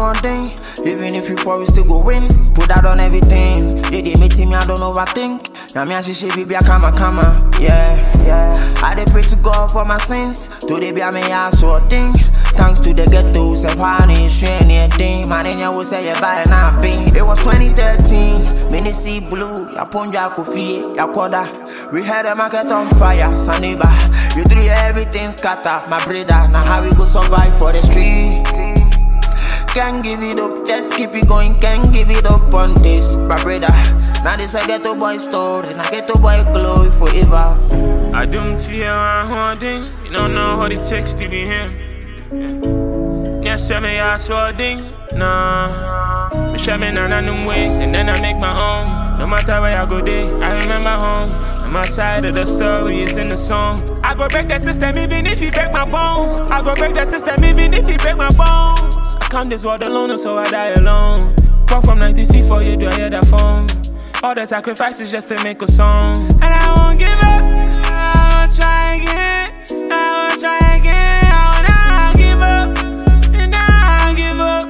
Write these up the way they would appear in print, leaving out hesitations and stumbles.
holding. Even if you fall, we still go win. Put that on everything. They meet me, I don't overthink. Now me and she baby, I come. Yeah. I dey pray to God for my sins. Today be a me ass or thing. Thanks to the ghetto, say why ain't anything. My name will say you buy nothing. It was 2013. Mini see blue. Ya ponja kofi, ya koda. We had the market on fire, Saniba. You threw everything scatter, my brother. Now how we go survive for the street? Can't give it up, just keep it going. Can't give it up on this, my brother. Now this a ghetto boy story, now ghetto boy glory forever. I don't see a holding. You don't know what it takes to be him. Yes, say me ass for ding. Nah, me share me none them ways, and then I make my own. No matter where I go there, I remember home. And my side of the story is in the song. I go break the system even if you break my bones. I go break the system even if you break my bones. I count this world alone, so I die alone. Walk from 96 for you, do I hear that phone? All the sacrifices just to make a song. And I won't give up, I will try again. I will try again, I will not give up. And I give up,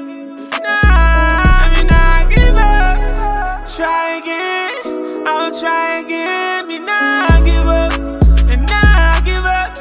I give up. Try again, I will try again. Me not give up, and not give up.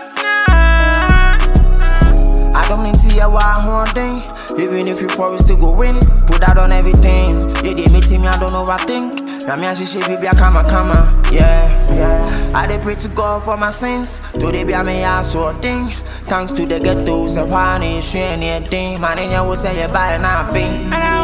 I don't mean to hear what I'm holding. Even if you fall, we still go win. Put that on everything. They meet me, I don't overthink. Now me and she baby, I come. Yeah. I dey pray to God for my sins. Today be a me ass or thing. Thanks to the ghetto, say why ain't anything. My name will say you buy nothing.